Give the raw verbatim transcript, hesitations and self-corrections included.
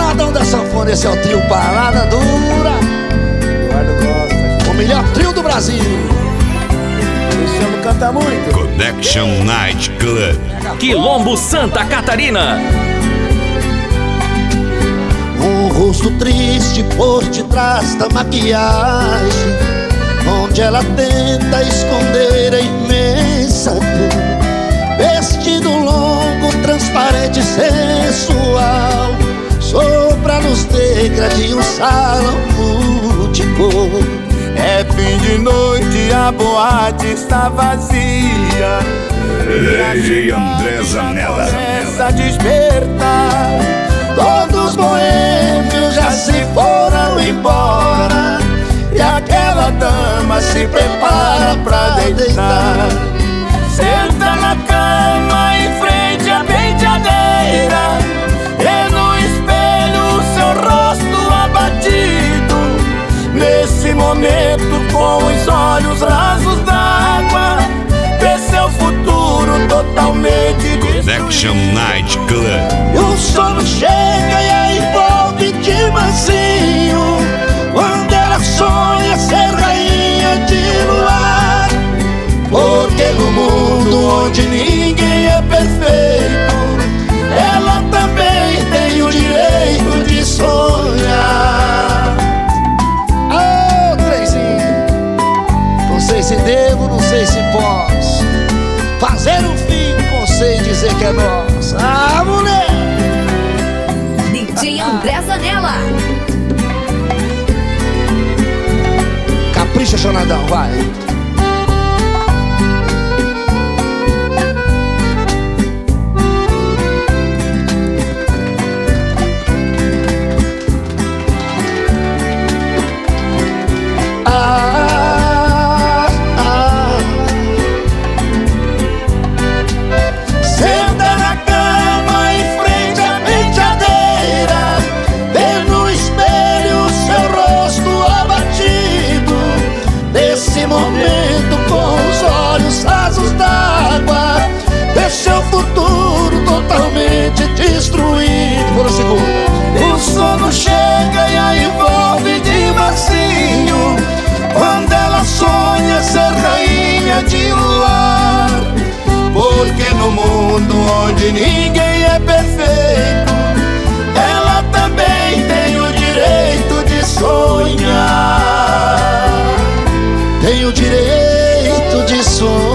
Boladão da sanfona, esse é o trio Parada Dura. Eduardo Costa, o melhor trio do Brasil. Cristiano canta muito. Connection Night Club, Quilombo, Santa Catarina. Um rosto triste por detrás da maquiagem, onde ela tenta esconder a imensa dor. Vestido longo, transparente, sensual, sopra nos degraus de um salão multicor. É fim de noite, a boate está vazia e André Zanella começa a despertar. Todos boêmios já se foram embora, e aquela dama se prepara pra deitar. Senta na cama em frente à penteadeira, e no espelho o seu rosto abatido. Nesse momento, com os olhos rasos d'água, vê seu futuro totalmente destruído. Connection Night Club. E o sono chega e a envolve de mansinho, quando ela sonha ser rainha de luar. Porque no mundo onde ninguém é perfeito, ela também tem o direito de sonhar. Ô, trenzinho, não sei se devo, não sei se posso fazer um fim com você e dizer que é nossa. Ah, mulher! D J André Zanella. Capricha, Jonadão, vai. Ah, ah. Senta na cama em frente à penteadeira, vê no espelho o seu rosto abatido. Nesse momento, com os olhos rasos d'água, vê seu futuro totalmente destruído. Por um segundo. O sono chega e a envolve de mansinho, quando ela sonha ser rainha de luar. Porque no mundo onde ninguém é perfeito, ela também tem o direito de sonhar. Tem o direito de sonhar.